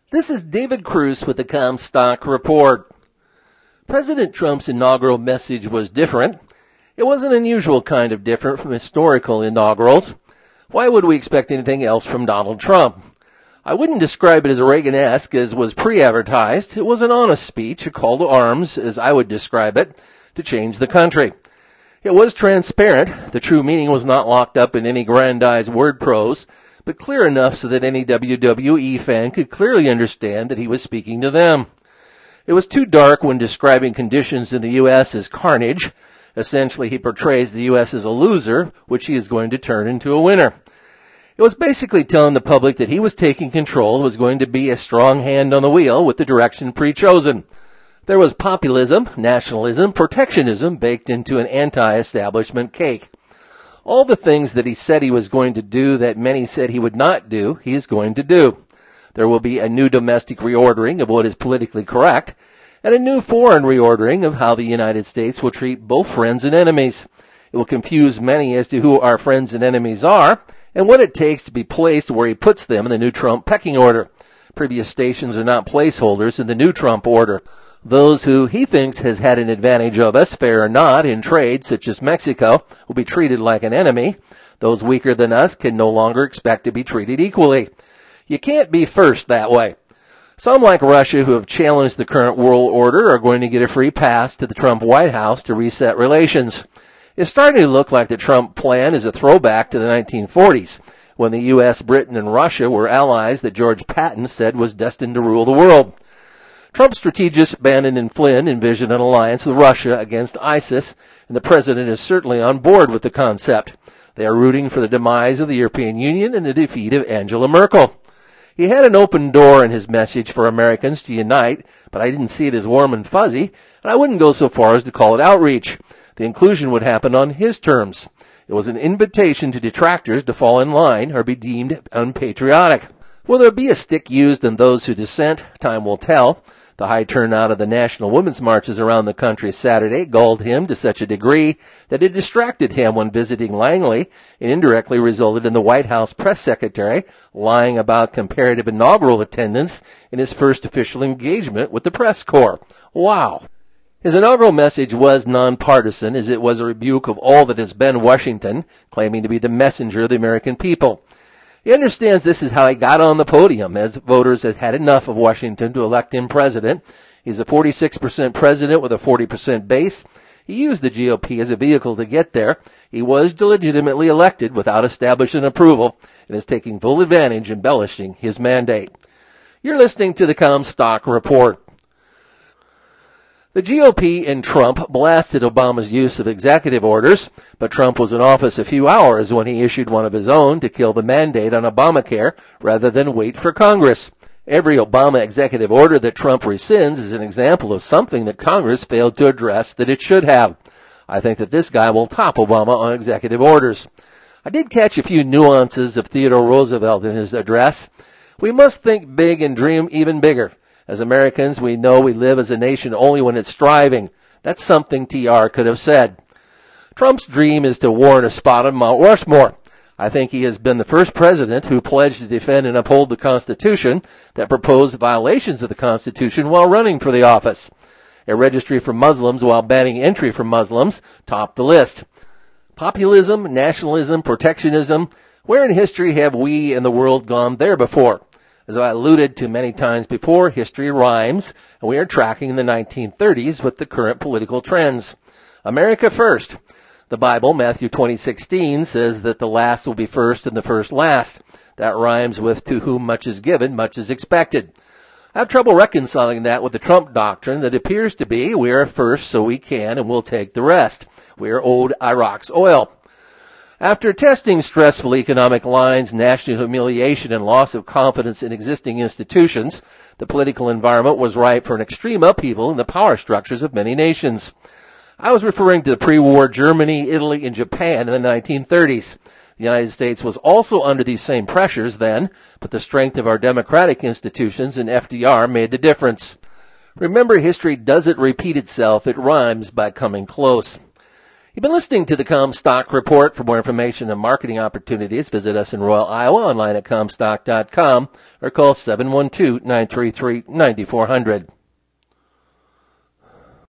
This is David Cruz with the Comstock Report. President Trump's inaugural message was different. It was an unusual kind of different from historical inaugurals. Why would we expect anything else from Donald Trump? I wouldn't describe it as Reagan-esque as was pre-advertised. It was an honest speech, a call to arms, as I would describe it, to change the country. It was transparent. The true meaning was not locked up in any grandized word prose, but clear enough so that any WWE fan could clearly understand that he was speaking to them. It was too dark when describing conditions in the U.S. as carnage. Essentially, he portrays the U.S. as a loser, which he is going to turn into a winner. It was basically telling the public that he was taking control, was going to be a strong hand on the wheel with the direction pre-chosen. There was populism, nationalism, protectionism baked into an anti-establishment cake. All the things that he said he was going to do that many said he would not do, he is going to do. There will be a new domestic reordering of what is politically correct, and a new foreign reordering of how the United States will treat both friends and enemies. It will confuse many as to who our friends and enemies are, and what it takes to be placed where he puts them in the new Trump pecking order. Previous stations are not placeholders in the new Trump order. Those who he thinks has had an advantage of us, fair or not, in trade, such as Mexico, will be treated like an enemy. Those weaker than us can no longer expect to be treated equally. You can't be first that way. Some, like Russia, who have challenged the current world order, are going to get a free pass to the Trump White House to reset relations. It's starting to look like the Trump plan is a throwback to the 1940s, when the U.S., Britain, and Russia were allies that George Patton said was destined to rule the world. Trump strategist Bannon and Flynn envisioned an alliance with Russia against ISIS, and the president is certainly on board with the concept. They are rooting for the demise of the European Union and the defeat of Angela Merkel. He had an open door in his message for Americans to unite, but I didn't see it as warm and fuzzy, and I wouldn't go so far as to call it outreach. The inclusion would happen on his terms. It was an invitation to detractors to fall in line or be deemed unpatriotic. Will there be a stick used in those who dissent? Time will tell. The high turnout of the National Women's Marches around the country Saturday galled him to such a degree that it distracted him when visiting Langley and indirectly resulted in the White House press secretary lying about comparative inaugural attendance in his first official engagement with the press corps. Wow. His inaugural message was nonpartisan, as it was a rebuke of all that has been Washington, claiming to be the messenger of the American people. He understands this is how he got on the podium, as voters has had enough of Washington to elect him president. He's a 46% president with a 40% base. He used the GOP as a vehicle to get there. He was legitimately elected without establishing approval and is taking full advantage, embellishing his mandate. You're listening to the Comstock Report. The GOP and Trump blasted Obama's use of executive orders, but Trump was in office a few hours when he issued one of his own to kill the mandate on Obamacare rather than wait for Congress. Every Obama executive order that Trump rescinds is an example of something that Congress failed to address that it should have. I think that this guy will top Obama on executive orders. I did catch a few nuances of Theodore Roosevelt in his address. We must think big and dream even bigger. As Americans, we know we live as a nation only when it's striving. That's something TR could have said. Trump's dream is to warrant a spot on Mount Rushmore. I think he has been the first president who pledged to defend and uphold the Constitution that proposed violations of the Constitution while running for the office. A registry for Muslims while banning entry for Muslims topped the list. Populism, nationalism, protectionism. Where in history have we and the world gone there before? As I alluded to many times before, history rhymes, and we are tracking the 1930s with the current political trends. America first. The Bible, Matthew 20:16, says that the last will be first and the first last. That rhymes with to whom much is given, much is expected. I have trouble reconciling that with the Trump doctrine that appears to be we are first so we can and we'll take the rest. We are owed Iraq's oil. After testing stressful economic lines, national humiliation, and loss of confidence in existing institutions, the political environment was ripe for an extreme upheaval in the power structures of many nations. I was referring to the pre-war Germany, Italy, and Japan in the 1930s. The United States was also under these same pressures then, but the strength of our democratic institutions and FDR made the difference. Remember, history doesn't repeat itself. It rhymes by coming close. You've been listening to the Comstock Report. For more information and marketing opportunities, visit us in Royal, Iowa, online at Comstock.com or call 712-933-9400.